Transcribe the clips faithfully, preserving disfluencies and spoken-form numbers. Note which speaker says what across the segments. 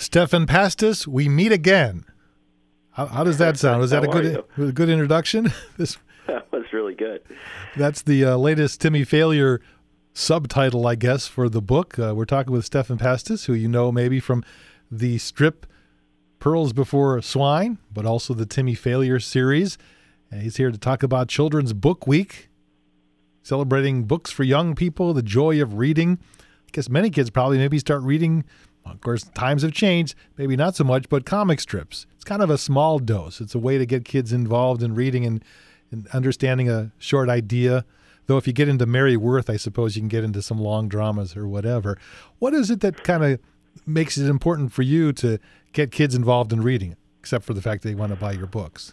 Speaker 1: Stefan Pastis, we meet again. How, how does that sound? Was that a good a good introduction? This,
Speaker 2: that was really good.
Speaker 1: That's the uh, latest Timmy Failure subtitle, I guess, for the book. Uh, we're talking with Stefan Pastis, who you know maybe from the strip Pearls Before Swine, but also the Timmy Failure series. And he's here to talk about Children's Book Week, celebrating books for young people, the joy of reading. I guess many kids probably maybe start reading. Of course, times have changed, maybe not so much, but comic strips. It's kind of a small dose. It's a way to get kids involved in reading and, and understanding a short idea. Though if you get into Mary Worth, I suppose you can get into some long dramas or whatever. What is it that kind of makes it important for you to get kids involved in reading, except for the fact they want to buy your books?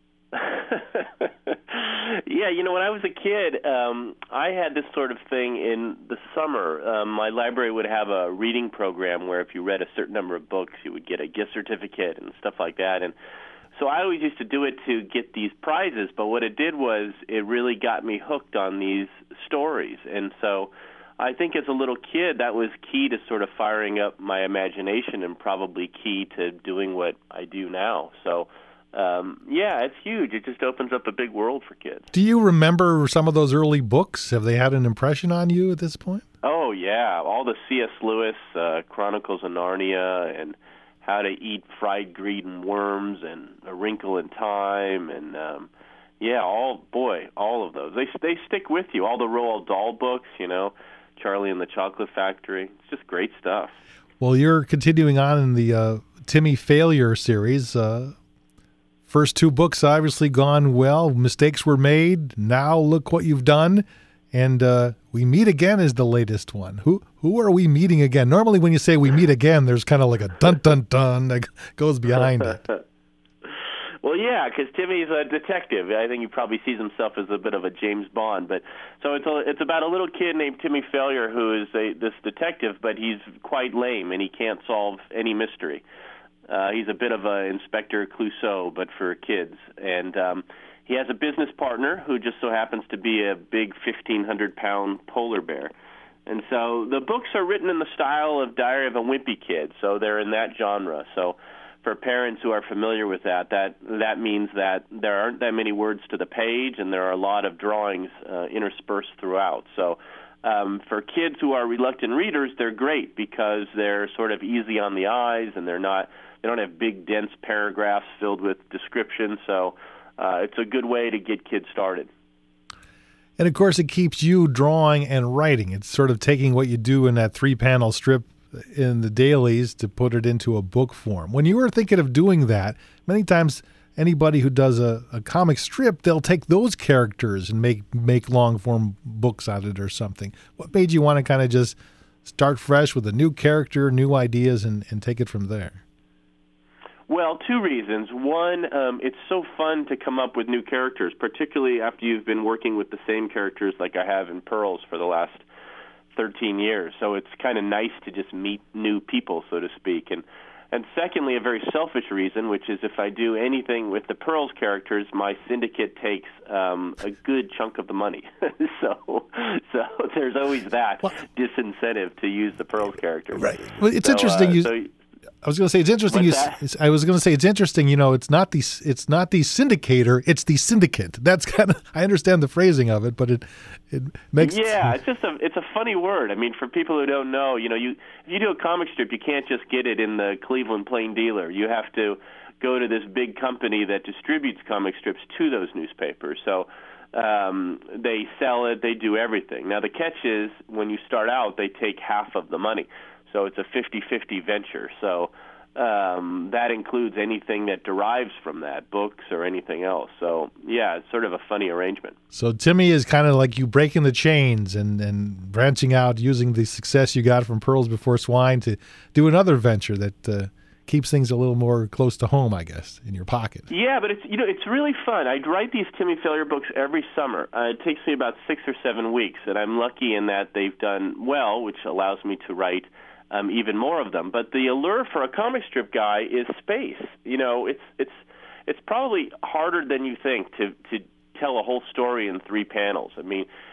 Speaker 2: Yeah, you know, when I was a kid, um, I had this sort of thing in the summer. Um, my library would have a reading program where if you read a certain number of books, you would get a gift certificate and stuff like that. And so I always used to do it to get these prizes, but what it did was it really got me hooked on these stories. And so I think as a little kid, that was key to sort of firing up my imagination and probably key to doing what I do now. So Um, yeah, it's huge. It just opens up a big world for kids.
Speaker 1: Do you remember some of those early books? Have they had an impression on you at this point?
Speaker 2: Oh, yeah. All the C S. Lewis, uh, Chronicles of Narnia, and How to Eat Fried Green Worms, and A Wrinkle in Time, and um, yeah, all, boy, all of those. They they stick with you. All the Roald Dahl books, you know, Charlie and the Chocolate Factory. It's just great stuff.
Speaker 1: Well, you're continuing on in the uh, Timmy Failure series. Uh First two books obviously gone well. Mistakes were made. Now look what you've done. And uh, We Meet Again is the latest one. Who who are we meeting again? Normally when you say we meet again, there's kind of like a dun-dun-dun that goes behind it.
Speaker 2: Well, yeah, because Timmy's a detective. I think he probably sees himself as a bit of a James Bond. But so it's a, it's about a little kid named Timmy Failure who is a, this detective, but he's quite lame and he can't solve any mystery. Uh, he's a bit of a Inspector Clouseau, but for kids. And um, he has a business partner who just so happens to be a big fifteen hundred pound polar bear. And so the books are written in the style of Diary of a Wimpy Kid, so they're in that genre. So for parents who are familiar with that, that, that means that there aren't that many words to the page, and there are a lot of drawings uh, interspersed throughout. So Um, for kids who are reluctant readers, they're great because they're sort of easy on the eyes and they're not they don't have big, dense paragraphs filled with description. So uh, it's a good way to get kids started.
Speaker 1: And, of course, it keeps you drawing and writing. It's sort of taking what you do in that three-panel strip in the dailies to put it into a book form. When you were thinking of doing that, many times anybody who does a, a comic strip, they'll take those characters and make make long-form books out of it or something. What made you want to kind of just start fresh with a new character, new ideas, and, and take it from there?
Speaker 2: Well, two reasons. One, um, it's so fun to come up with new characters, particularly after you've been working with the same characters like I have in Pearls for the last thirteen years. So it's kind of nice to just meet new people, so to speak. And And secondly, a very selfish reason, which is if I do anything with the Pearls characters, my syndicate takes um, a good chunk of the money. so so there's always that well, disincentive to use the Pearls characters.
Speaker 1: Right. Well, it's
Speaker 2: so,
Speaker 1: interesting.
Speaker 2: Uh,
Speaker 1: you,
Speaker 2: so,
Speaker 1: I was going to say it's interesting. You, it's, I was going to say it's interesting. You know, it's not the it's not the syndicator. It's the syndicate. That's kind of I understand the phrasing of it, but it it makes
Speaker 2: yeah. It's just a it's a funny word. I mean, for people who don't know, you know, you if you do a comic strip, you can't just get it in the Cleveland Plain Dealer. You have to go to this big company that distributes comic strips to those newspapers. So um, they sell it. They do everything. Now the catch is when you start out, they take half of the money. So it's a fifty-fifty venture. So um, that includes anything that derives from that, books or anything else. So, yeah, it's sort of a funny arrangement.
Speaker 1: So Timmy is kind of like you breaking the chains and, and branching out, using the success you got from Pearls Before Swine to do another venture that uh, keeps things a little more close to home, I guess, in your pocket.
Speaker 2: Yeah, but it's you know it's really fun. I write these Timmy Failure books every summer. Uh, it takes me about six or seven weeks, and I'm lucky in that they've done well, which allows me to write Um, even more of them. But the allure for a comic strip guy is space. You know, it's it's it's probably harder than you think to to tell a whole story in three panels. I mean,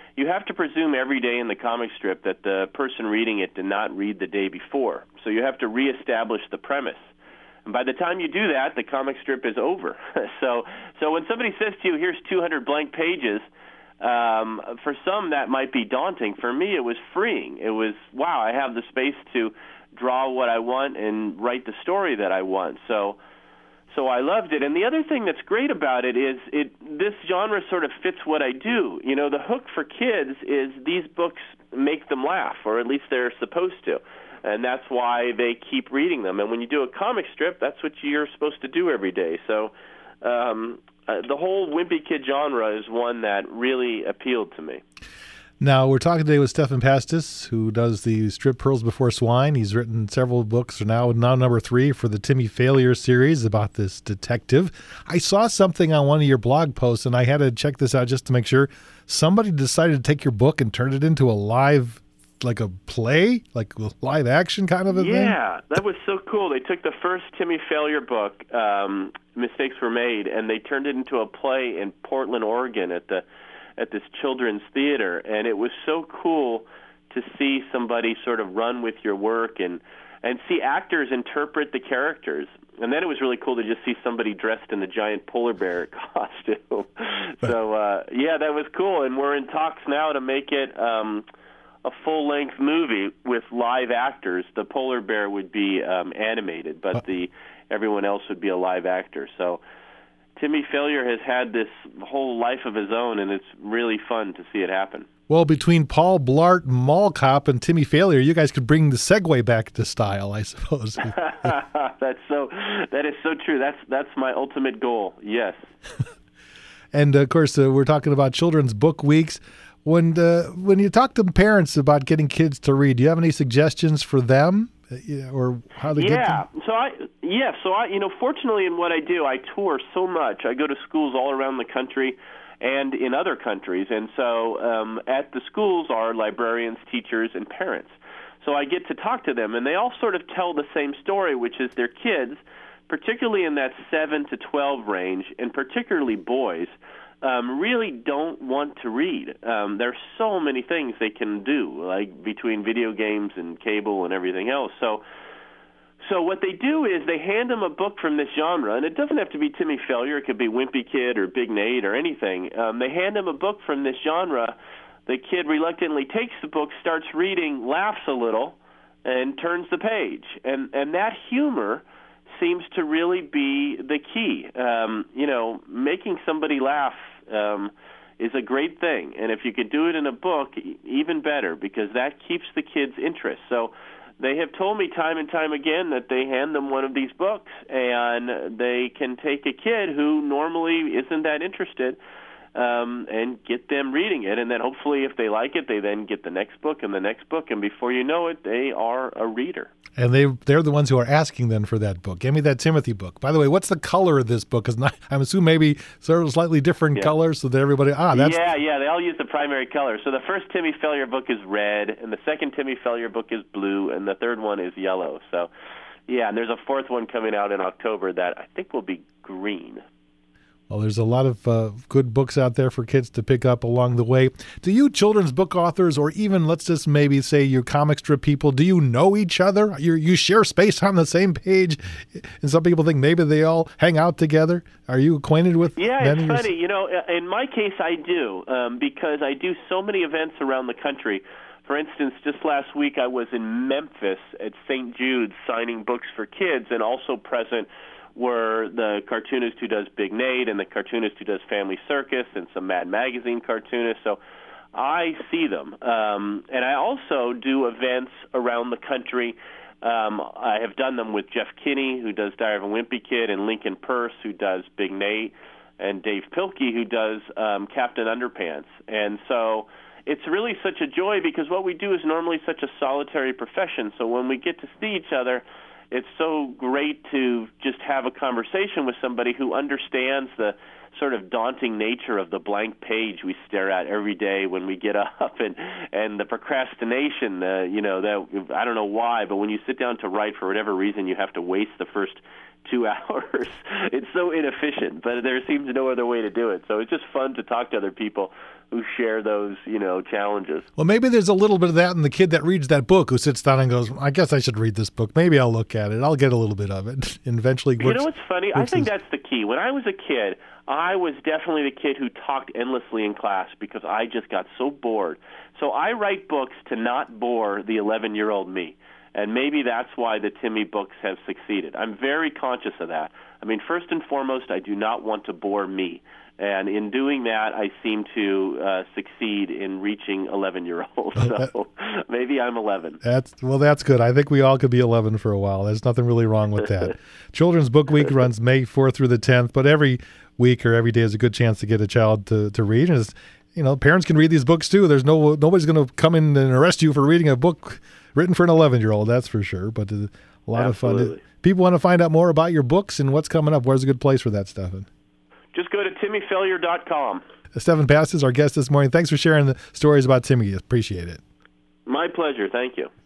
Speaker 2: you have to presume every day in the comic strip that the person reading it did not read the day before. So you have to reestablish the premise. And by the time you do that, the comic strip is over. so so when somebody says to you, here's two hundred blank pages, um, for some that might be daunting. For me, it was freeing. It was, wow, I have the space to draw what I want and write the story that I want. So so I loved it. And the other thing that's great about it is it this genre sort of fits what I do. You know, the hook for kids is these books make them laugh, or at least they're supposed to. And that's why they keep reading them. And when you do a comic strip, that's what you're supposed to do every day. So um, uh, the whole Wimpy Kid genre is one that really appealed to me.
Speaker 1: Now, we're talking today with Stephan Pastis, who does the strip Pearls Before Swine. He's written several books, now now number three for the Timmy Failure series about this detective. I saw something on one of your blog posts, and I had to check this out just to make sure. Somebody decided to take your book and turn it into a live, like a play, like a live action kind of a
Speaker 2: yeah,
Speaker 1: thing?
Speaker 2: Yeah, that was so cool. They took the first Timmy Failure book, um, Mistakes Were Made, and they turned it into a play in Portland, Oregon at the at this children's theater, and it was so cool to see somebody sort of run with your work and and see actors interpret the characters. And then it was really cool to just see somebody dressed in the giant polar bear costume. so, uh, yeah, that was cool, and we're in talks now to make it um, a full-length movie with live actors. The polar bear would be um, animated, but the everyone else would be a live actor. So Timmy Failure has had this whole life of his own, and it's really fun to see it happen.
Speaker 1: Well, between Paul Blart, Mall Cop, and Timmy Failure, you guys could bring the Segway back to style, I suppose.
Speaker 2: That's so. That is so true. That's that's my ultimate goal. Yes.
Speaker 1: And of course, uh, we're talking about Children's Book Weeks. When uh, when you talk to parents about getting kids to read, do you have any suggestions for them, uh, or how to
Speaker 2: yeah.
Speaker 1: get them?
Speaker 2: So I yeah. So I you know fortunately in what I do, I tour so much. I go to schools all around the country and in other countries, and so um, at the schools are librarians, teachers, and parents. So I get to talk to them, and they all sort of tell the same story, which is their kids, particularly in that seven to twelve range, and particularly boys, um, really don't want to read. Um, there's so many things they can do, like between video games and cable and everything else. So So what they do is they hand them a book from this genre, and it doesn't have to be Timmy Failure. It could be Wimpy Kid or Big Nate or anything. Um, they hand them a book from this genre. The kid reluctantly takes the book, starts reading, laughs a little, and turns the page. And and that humor seems to really be the key. Um, you know, making somebody laugh um, is a great thing. And if you could do it in a book, even better, because that keeps the kids' interest. So they have told me time and time again that they hand them one of these books, and they can take a kid who normally isn't that interested um, and get them reading it. And then hopefully if they like it, they then get the next book and the next book, and before you know it, they are a reader.
Speaker 1: And they, they're the ones who are asking then for that book. Give me that Timothy book. By the way, what's the color of this book? Because I'm assuming maybe sort of slightly different
Speaker 2: yeah.
Speaker 1: colors so that everybody, ah, that's...
Speaker 2: Yeah, yeah, they all use the primary color. So the first Timmy Failure book is red, and the second Timmy Failure book is blue, and the third one is yellow. So, yeah, and there's a fourth one coming out in October that I think will be green.
Speaker 1: Well, there's a lot of uh, good books out there for kids to pick up along the way. Do you children's book authors, or even let's just maybe say you comic strip people, do you know each other? You you share space on the same page, and some people think maybe they all hang out together. Are you acquainted with?
Speaker 2: Yeah,
Speaker 1: many
Speaker 2: it's
Speaker 1: or...
Speaker 2: funny. You know, in my case, I do um, because I do so many events around the country. For instance, just last week I was in Memphis at Saint Jude's signing books for kids, and also present were the cartoonist who does Big Nate and the cartoonist who does Family Circus and some Mad Magazine cartoonists. So I see them. Um, and I also do events around the country. Um, I have done them with Jeff Kinney, who does Diary of a Wimpy Kid, and Lincoln Purse, who does Big Nate, and Dave Pilkey, who does um, Captain Underpants. And so it's really such a joy because what we do is normally such a solitary profession. So when we get to see each other, it's so great to just have a conversation with somebody who understands the sort of daunting nature of the blank page we stare at every day when we get up, and and the procrastination, uh, you know, that I don't know why, but when you sit down to write for whatever reason, you have to waste the first two hours. It's so inefficient, but there seems no other way to do it. So it's just fun to talk to other people who share those, you know, challenges.
Speaker 1: Well, maybe there's a little bit of that in the kid that reads that book, who sits down and goes, I guess I should read this book. Maybe I'll look at it. I'll get a little bit of it. And eventually works,
Speaker 2: you know what's funny? I think
Speaker 1: his...
Speaker 2: that's the key. When I was a kid, I was definitely the kid who talked endlessly in class because I just got so bored. So I write books to not bore the eleven-year-old me. And maybe that's why the Timmy books have succeeded. I'm very conscious of that. I mean, first and foremost, I do not want to bore me. And in doing that, I seem to uh, succeed in reaching eleven-year-olds. So maybe I'm eleven.
Speaker 1: That's well, that's good. I think we all could be eleven for a while. There's nothing really wrong with that. Children's Book Week runs May fourth through the tenth, but every week or every day is a good chance to get a child to, to read. And it's, you know, parents can read these books too. There's no nobody's going to come in and arrest you for reading a book written for an eleven-year-old, that's for sure. But a lot
Speaker 2: Absolutely.
Speaker 1: of fun. People want to find out more about your books and what's coming up. Where's a good place for that, Stephan?
Speaker 2: Just go to timmy failure dot com.
Speaker 1: Stephan Pastis, our guest this morning. Thanks for sharing the stories about Timmy. Appreciate it.
Speaker 2: My pleasure. Thank you.